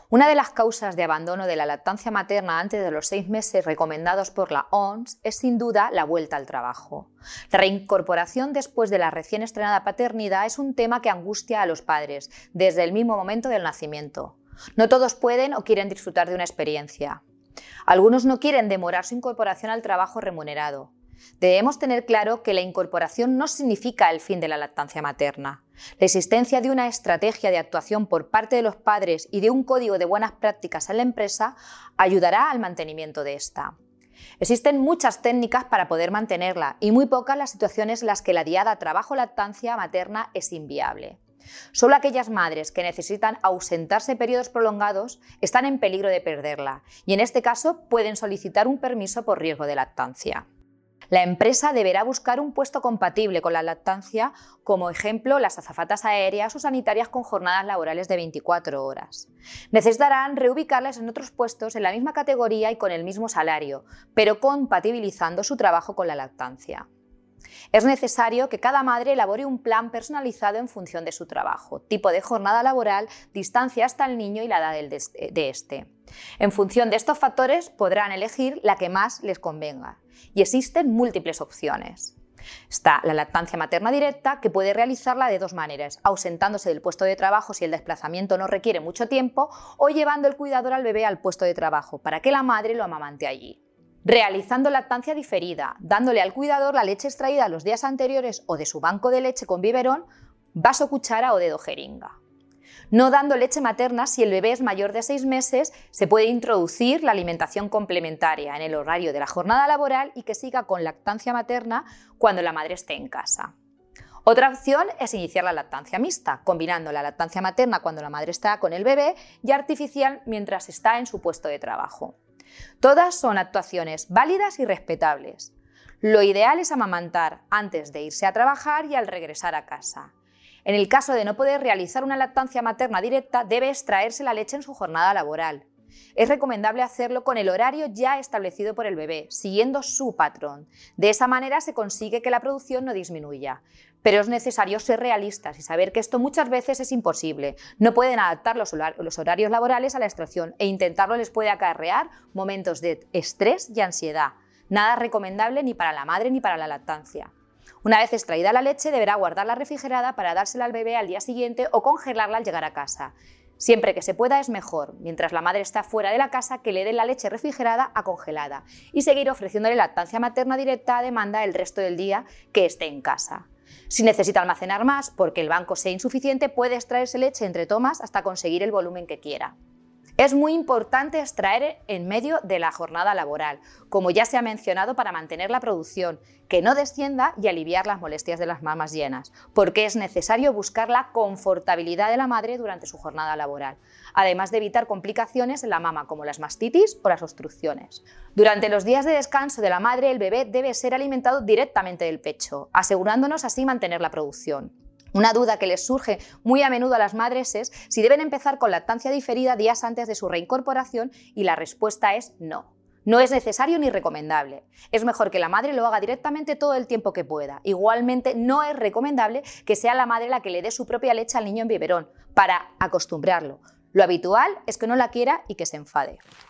Una de las causas de abandono de la lactancia materna antes de los 6 meses recomendados por la OMS es sin duda la vuelta al trabajo. La reincorporación después de la recién estrenada paternidad es un tema que angustia a los padres desde el mismo momento del nacimiento. No todos pueden o quieren disfrutar de una experiencia. Algunos no quieren demorar su incorporación al trabajo remunerado. Debemos tener claro que la incorporación no significa el fin de la lactancia materna. La existencia de una estrategia de actuación por parte de los padres y de un código de buenas prácticas en la empresa ayudará al mantenimiento de esta. Existen muchas técnicas para poder mantenerla y muy pocas las situaciones en las que la diada trabajo-lactancia materna es inviable. Solo aquellas madres que necesitan ausentarse periodos prolongados están en peligro de perderla y en este caso pueden solicitar un permiso por riesgo de lactancia. La empresa deberá buscar un puesto compatible con la lactancia, como ejemplo las azafatas aéreas o sanitarias con jornadas laborales de 24 horas. Necesitarán reubicarlas en otros puestos en la misma categoría y con el mismo salario, pero compatibilizando su trabajo con la lactancia. Es necesario que cada madre elabore un plan personalizado en función de su trabajo, tipo de jornada laboral, distancia hasta el niño y la edad de este. En función de estos factores podrán elegir la que más les convenga. Y existen múltiples opciones. Está la lactancia materna directa, que puede realizarla de dos maneras, ausentándose del puesto de trabajo si el desplazamiento no requiere mucho tiempo o llevando el cuidador al bebé al puesto de trabajo para que la madre lo amamante allí. Realizando lactancia diferida, dándole al cuidador la leche extraída los días anteriores o de su banco de leche con biberón, vaso cuchara o dedo jeringa. No dando leche materna si el bebé es mayor de 6 meses, se puede introducir la alimentación complementaria en el horario de la jornada laboral y que siga con lactancia materna cuando la madre esté en casa. Otra opción es iniciar la lactancia mixta, combinando la lactancia materna cuando la madre está con el bebé y artificial mientras está en su puesto de trabajo. Todas son actuaciones válidas y respetables. Lo ideal es amamantar antes de irse a trabajar y al regresar a casa. En el caso de no poder realizar una lactancia materna directa, debe extraerse la leche en su jornada laboral. Es recomendable hacerlo con el horario ya establecido por el bebé, siguiendo su patrón. De esa manera se consigue que la producción no disminuya. Pero es necesario ser realistas y saber que esto muchas veces es imposible. No pueden adaptar los horarios laborales a la extracción e intentarlo les puede acarrear momentos de estrés y ansiedad. Nada recomendable ni para la madre ni para la lactancia. Una vez extraída la leche, deberá guardarla refrigerada para dársela al bebé al día siguiente o congelarla al llegar a casa. Siempre que se pueda es mejor, mientras la madre está fuera de la casa, que le den la leche refrigerada a congelada y seguir ofreciéndole lactancia materna directa a demanda el resto del día que esté en casa. Si necesita almacenar más porque el banco sea insuficiente, puede extraerse leche entre tomas hasta conseguir el volumen que quiera. Es muy importante extraer en medio de la jornada laboral, como ya se ha mencionado, para mantener la producción, que no descienda y aliviar las molestias de las mamas llenas, porque es necesario buscar la confortabilidad de la madre durante su jornada laboral, además de evitar complicaciones en la mama como las mastitis o las obstrucciones. Durante los días de descanso de la madre, el bebé debe ser alimentado directamente del pecho, asegurándonos así mantener la producción. Una duda que les surge muy a menudo a las madres es si deben empezar con lactancia diferida días antes de su reincorporación y la respuesta es no. No es necesario ni recomendable. Es mejor que la madre lo haga directamente todo el tiempo que pueda. Igualmente, no es recomendable que sea la madre la que le dé su propia leche al niño en biberón para acostumbrarlo. Lo habitual es que no la quiera y que se enfade.